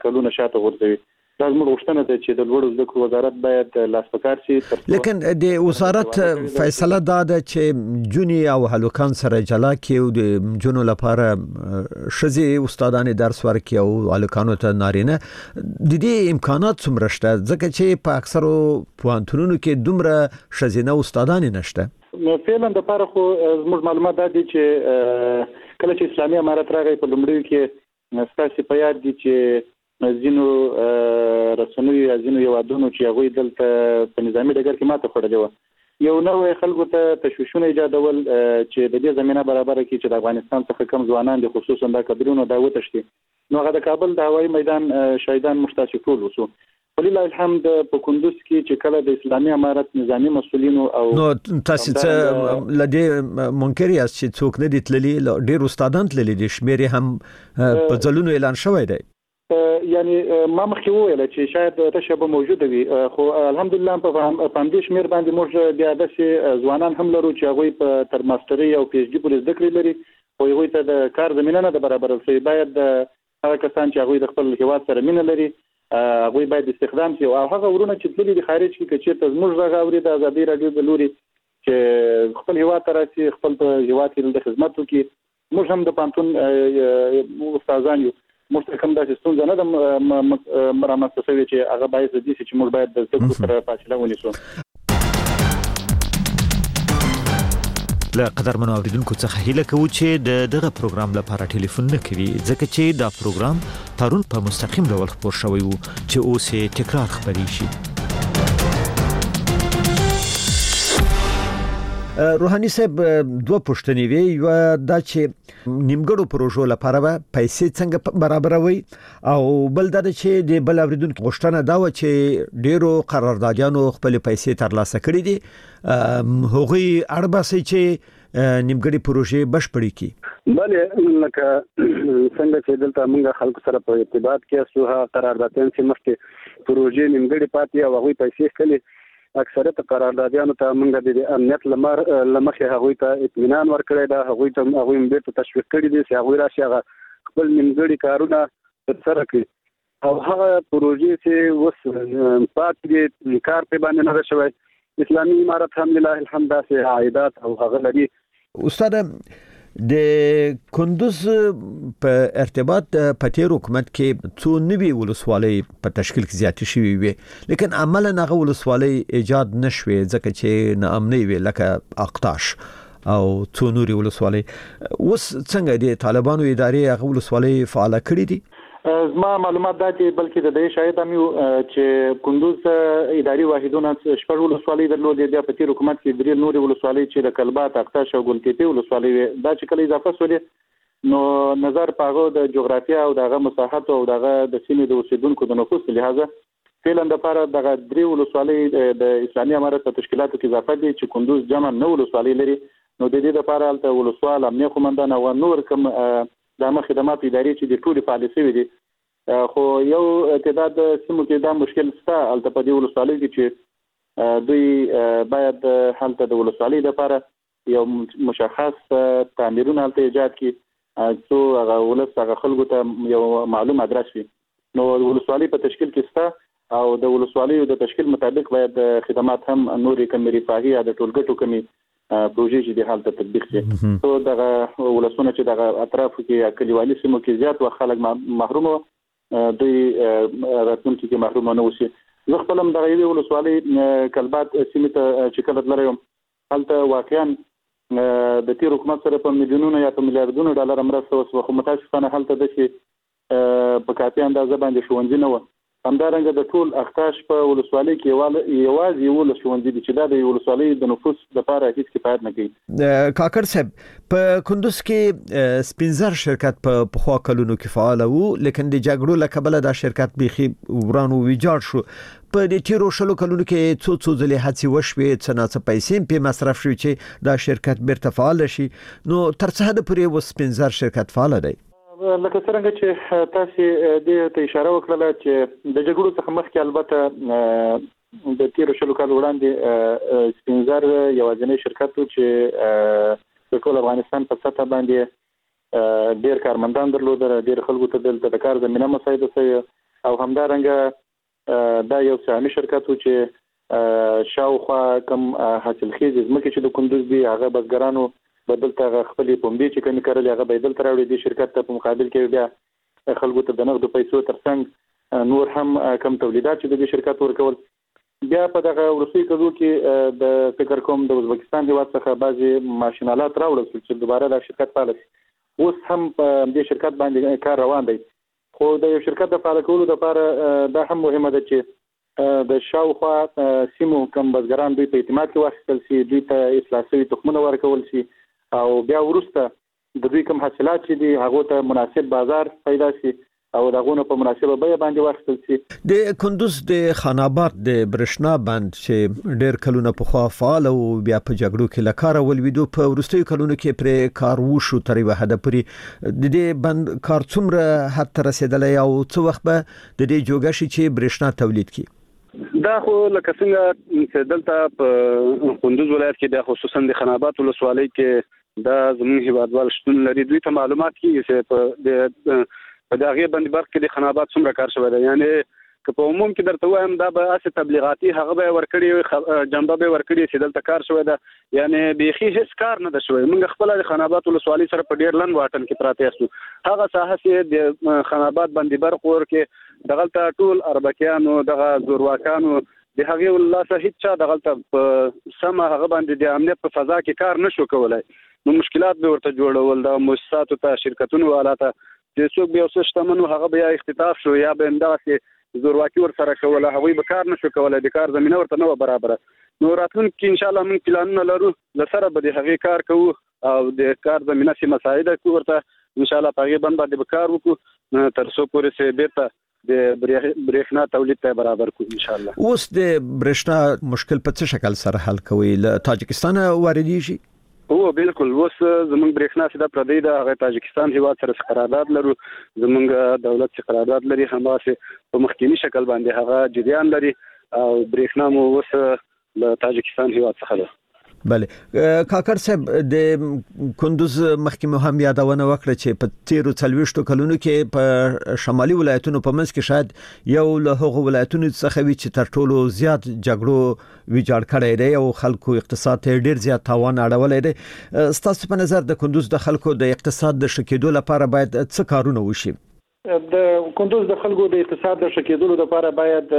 کلونه شاته غورځوي. دا زموږ غوښتنه ده چې د لوړو زده کړو وزارت باید لاس په کار شي. لیکن د وزارت فیصله دا ده چې جونی او هلوکان سره جلا کړي او د جنو لپاره شذي استادان درس ورکړي او هلوکانو ته نارینه. د دې امکانات څومره شته ځکه چې په اکثرو پوهنتونونو کې دومره شذینه استادان نشته؟ فعلا د لپاره خو زموږ معلومات دا دي چې کله چې اسلامي امارت راغی په لومړیو کې ستاسو په یاد دي چې ځینو رسنیو ځینو یوادونو چې هغه دلته په نظامی ډګر کې ماته خوړلې و، یو نوې خلکو ته تشویشونه ایجادول چې د دې زمينه برابر کړي چې د افغانستان څخه کم ځوانان د خصوصا د کډرونو دا وتشتي. نو هغه د کابل د هوایي میدان شهیدان مشتاق ټول وسو. ولله الحمد په کندوز کې چې کله د اسلامي امارت نظامی مسؤلینو او نو تاسو ته لدی منکر یاست چې څوک نه دي تللي، ډېر استادان تللي دي، شمیر هم په ځلونو اعلان شوی دی. یعنی ما مخکې وویل چې شاید تشابه موجود وي، خو الحمدلله په دې شمیر باندې موږ بیا د ځوانان هم لرو چې هغه په تر ماستري او پی ایچ ډي پورې زده کړې لري او هغه ته د کار زمينه نه برابر شي. باید هغه کسان چې هغه د خپل هیواد سره مینه لري هغه باید استخدام شي او هغه ورونه چې تللي د خارج کې چې زموږ راغوري د ازادي رادیو د لوري چې خپل هیواد ته راشي، خپل هیواد کې د خدمت وکړي. موږ هم د پانتون استادان یو، موږ کوم داسې ستونزه نه ده مرامت شوی چې هغه باید د دې چې موږ باید د زده کړو سره فاصله ونیسو. له قدرمنو اوریدونکو څخه هیله کوو چې دغه پروګرام لپاره ټلیفون نه کوي ځکه چې دا پروګرام پرون په مستقیم ډول خبر شوی وو چې اوس یې تکرار خبري شي. روحاني صاحب دوه پوښتنې وي، یو دا چې نیمګړو پروژو لپاره پیسې څنګه برابروي او بل دا چې د بل اوریدونکو غوښتنه دا و چې ډیرو قراردادیانو خپل پیسې ترلاسه کړې دي، هغوی اړباسي چې نیمګړي پروژې بشپړې کړي. بله لکه څنګه چې دلته موږ خلکو سره په ارتباط کې سوها قراردادیان چې مخکې پروژې نیمګړي پاتې او هغوی پیسې کړي، اکثریت قراردادیانو ته موږ د امنیت لمخې هغوی ته اطمینان ورکړی دا، هغوی ته هغوی بیرته تشویق کړي دي چې هغوی راشي هغه خپل نیمګړي کارونه ترسره کړي او هغه پروژې چې اوس پاتې دي کار پرې باندې نه ده شوی. اسلامي امارت هم لله الحمد داسې عایدات او هغه لري. استاد د کندوز په ارتباط په تیر حکومت کې څو نوي ولسوالۍ په تشکیل کې زیاتې شوې وي، لیکن عملاً هغه ولسوالۍ ایجاد نشوي ځکه چې ناامنۍ وي لکه اقتاش او څو نوري ولسوالۍ. اوس څنګه د طالبانو ادارې هغه ولسوالۍ فعاله کړې دي؟ زما معلومات دا چې بلکې د دې شاید هم یو چې کندوز اداري واحدونه شپږ ولسوالۍ درلودې، د په تیر حکومت کې درې نورې ولسوالۍ چې د کلبات، اقتاش او ګلتيپي ولسوالۍ دا چې کله اضافه شولې نو نظر پاغو د جغرافیه او دغه مساحت او دغه د سیمې د اوسیدونکو د نفوس لحاظه فعلا د لپاره دغه درې ولسوالۍ د اسلامي امارت په تشکیلاتو کې اضافه دي چې کندوز جمع نه ولسوالۍ لري. نو د دې لپاره الته ولسوال امنیه قومندان او نور کوم د خدمات اداري چې د ټولو پالیسي وي دي، خو یو تعداد سیمو کې دا مشکل شته الته په دې ولسوالۍ کې چې دوی باید هلته د ولسوالۍ لپاره یو مشخص تعمیرونه هلته ایجاد کړي څو هغه ولس هغه خلکو ته یو معلوم ادرس وي. نو د ولسوالۍ په تشکیل کې شته او د ولسوالۍ د تشکیل مطابق باید خدمات هم نورې کمې رفاهي یا د ټولګټو کمې پروژې چې د حالت تطبیق شي. نو دغه ولسونه چې دغه اطرافو کې کلیوالي سیمو کې زیات وخت خلک محروم وو، دوی راتلونکي کې محروم نه وشي. زه خپل هم دغه یوې ولسوالۍ کلبات سیمې ته چې کله تللی یم هلته واقعا د تیر حکومت سره په میلیونونو یا په میلیارډونو ډالر مرسته وشوه، خو متاسفانه هلته داسې په کافي اندازه باندې ښوونځي نه وو. همدارنګه د ټول اقتاش په ولسوالۍ کې یوازې یو ښوونځي دي چې دا د ولسوالۍ د نفوس لپاره هیڅ کفایت نه کوي. کاکړ صاحب په کندوز کې سپینزر شرکت په پخوا کلونو کې فعال وو، لیکن د جګړو له کبله دا شرکت بيخي ورانو ویجاړ شو. په دې تیرو شلو کلونو کې څو ځلې هڅې وشوې، څه ناڅه پیسې په مصرف شوې چې دا شرکت بیرته فعال شي. نو تر څه حد پورې و سپینزر شرکت فعال دی؟ لکه څنګه چې تاسو دې ته اشاره وکړه چې د جګړو څخه مخکې البته د تیر شلو کال وړاندې سپینزر یوازینی شرکت و چې د ټول افغانستان په سطح باندې ډېر کارمندان درلودل، ډېر خلکو ته د کار زمينه مساعده شوه او همدارنګه دا یو سهامي شرکت و چې شاوخوا کم حاصلخیز ځمکې چې د کندوز دي هغه بزګرانو بدل ته خپل پومبي چې کمی کړل هغه بدل تر وړي د شرکت په مقابل کې بیا خلکو ته د نغدو پیسو ترڅنګ نور هم کم تولیدات چې د شرکت ورکول. بیا په دغه وروستي کلو کې د فکر کوم د ازبکستان هیواد څخه بعضي ماشینالات راوړل چې دوباره د شرکت فعال شي. اوس هم په دې شرکت باندې کار روان دی، خو د یو شرکت د فعال کولو لپاره دا هم مهمه ده چې د شاوخوا سیمو کم بزګران دوی په اعتماد کې واخیستل شي، دوی ته اصلاح شوي تخمونه ورکول شي او بیا وروسته د دوی کم حاصلات چې دي هغه ته مناسب بازار پیدا شي او دغه په مناسبه بیه باندې واخیستل شي. د کندوز د خان آباد د برښنا بند چې ډېر کلونه په خوا فعال او بیا په جګړو کې لکاره ولویدو په وروستیو کلونو کې پر کار وشو تر یوه حده پورې د دې بند کار څومره حد ته رسیدلی او څه وخت به د دې جوګه شي چې برښنا تولید کړي؟ دا خو لکه څنګه چې دلته په کندوز ولایت کې د خصوصا د خان آباد ولسوالۍ کې دا زموږ هیوادوال شتون لري، دوی ته معلومات کیږي چې په دغه باندې برخه کې د خان آباد څومره کار شوی دی. یعنی که په عموم کې درته وایم دا به اسه تبلیغاتي هغه به ورکړي جنبه به ورکړي چې دلته کار شوی دی، یعنی بيخي هیڅ کار نه ده شوی. موږ خپل د خان آباد ولسوالۍ سره په ډیر لن واټن کې پراته یو هغه ساحه چې د خان آباد باندې برخ ورکې دغلته ټول اربکیانو دغه زورواکانو د هغه الله سره هیڅ چا دغلته په سم هغه باندې د امنیت په فضا کې کار نشو کولای. نو مشکلات به ورته جوړول د مؤسساتو ته شرکتونو والاته چې څوک به اوس شتمنو هغه بیا اختطاف شو یا به انداسې زورواکي ور سره کوله، هغوی به کار نشو کولای، د کار زمينه ورته نه برابره. نو راتلونکي ان شاء الله موږ پلانونه لرو لسره به د هغې کار کوو او د کار زمينه سي مساعده کوو ورته ان شاء الله په هغې باندې به کار وکړو تر څو پورې چې بیرته د برېښنا تولید ته برابر کوو ان شاء الله. اوس د برېښنا مشکل په څه شکل سره حل کوي؟ له تاجکستان واردېږي؟ هو بالکل اوس زمونږ برېښنا سیده پردی ده، هغه تاجکستان هیواد سره قرارداد لرو، زمونږ دولت سره قرارداد لري، همداسې په مخکینی شکل باندې هغه جریان لري او برېښنا مو اوس له تاجکستان هیواد څخه ده. بله کاکړ صاحب، د کندوز مخکې مو هم یادونه وکړه چې په تیرو 40 کلونو کې په شمالي ولایتونو په منځ کې شاید یو له هغو ولایتونو څخه وي چې تر ټولو زیات جګړو ویجاړ کړی دی او خلکو اقتصاد ته ډیر زیات تاوان اړولی دی. ستاسو په نظر د کندوز د خلکو د اقتصاد د ښه کېدو لپاره باید څه کارونه وشي؟ د کندوز د خلکو د اقتصاد د ښه کېدو لپاره باید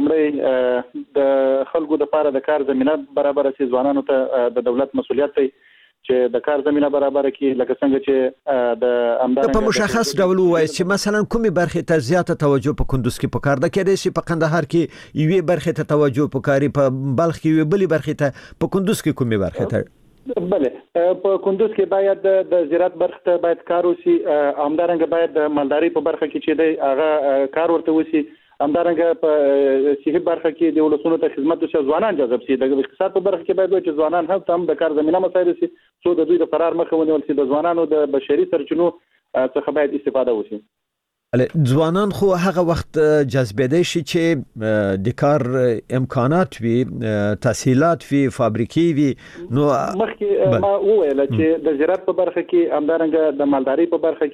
لومړی د خلکو لپاره د کار زمينه برابر شي، ځوانانو ته د دولت مسؤلیت دی چې د کار زمينه برابر کړي، لکه څنګه چې د امدارنګ په مشخص ډول وایي چې مثلا کومې برخې ته زیاته توجه په کندوز کې پکار ده، کېدای شي په قندهار کې یوې برخې ته توجه پکاري، په بلخ کې یوې بلې برخې ته، په کندوز کې کومې برخې ته؟ بله په کندوز کې باید د زراعت برخه ته باید کار وشي، همدارنګه باید د مالداري په برخه کې چې دی هغه کار ورته وشي، همدارنګه په صحي برخه کې د ولسونو ته خدمت وشي، ځوانان جذب شي. د اقتصاد په برخه کې باید چې ځوانان هم د کار زمينه مساعده شي، څو د دوی د فرار مخه ونیول شي، د ځوانانو د بشري سرچینو څخه باید استفاده وشي. ځوانان خو هغه وخت جذبېدای شي چې د کار امکانات وي، تحصیلات وي، فابریکې وي. نو مخکې ما وویل چې د زراعت په برخه کې همدارنګه د مالداري په برخه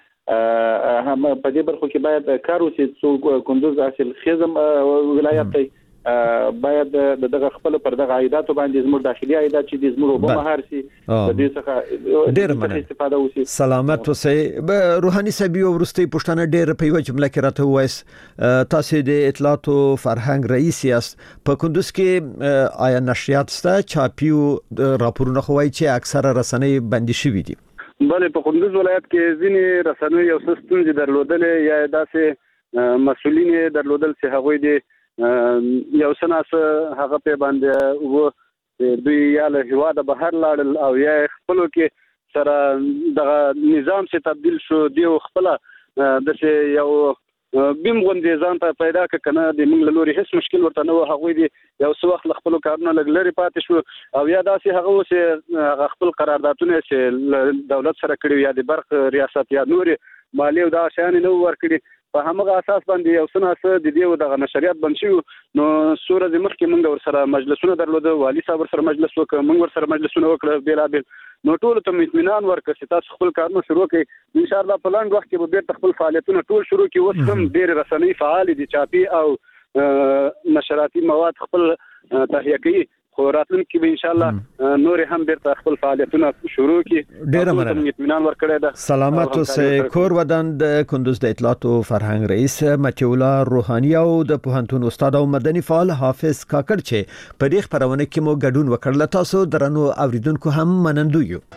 کې هم په دې برخو کې باید کار وشي، څو کندوز حاصل خیزم ولایت دی، باید دغه خپل پر دغه عایدات باندې زموږ داخلي عایدات چې د زموږ په مهار سي د دې څخه ډېر استفاده وشي. سلامت اوسئ. روحاني صاحب یو ورستي پښتنه ډېر په یو جمله کې راته وایي، تاسو د اطلاعات او فرهنګ رئیس یاست، په کندوز کې آیا نشریات سته چاپیو راپورونه خوای چې اکثره رسنۍ بندي شوي دي؟ بله په کندوز ولایت کې ځینې رسنۍ یو څه ستونزې درلودلې یا داسې مسؤلین درلودل چې هغوی د یو سناسه هغه په باندې و دوی یا له هواده بهر لاړل او یا خپلو کې سره دغه نظام چې تبدیل شو، دی خپل د یو بیم غوندې ځان ته پیدا کنه د موږ له لوري هیڅ مشکل ورته نه و، هغوی دی یو څه وخت له خپلو کارونو لږ لرې پاتې شو او یا داسې هغه و چې خپل قراردادونه چې دولت سره کړي یا د برق ریاست یا نور مالی او دا شیان نه ورکړي، په همغه اساس باندې یو څه نه د دې دغه نشریات بند شي. نو سورج مخکې موږ ور سره مجلسونه درلوده، والی صاحب ور سره مجلس وکړ، موږ ور سره مجلسونه وکړه بیلابل. نو ټول ته اطمینان ورکړ چې تاسو خپل کارونه شروع کړئ. ان شاء الله په لاندې وخت کې به بیرته خپل فعالیتونه ټول شروع کړي. اوس هم ډېر رسنۍ فعال دي، چاپي او نشراتي مواد خپل تهیه کوي، خو راتلونکي به ان شاء الله نور هم بیرته خپل فعالیتونه شروع کړي. ډېر مننه. اطمینان ورکړی ده. سلامت اوسئ. کور ودان د کندوز د اطلاعات او فرهنګ رئیس متي الله روحاني او د پوهنتون استاد او مدني فعال حافظ کاکړ چې په دې خبرونه کې مو ګډون وکړل. تاسو درنو اوریدونکو هم منندو یو.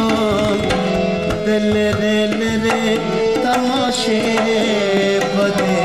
तमाशे बदे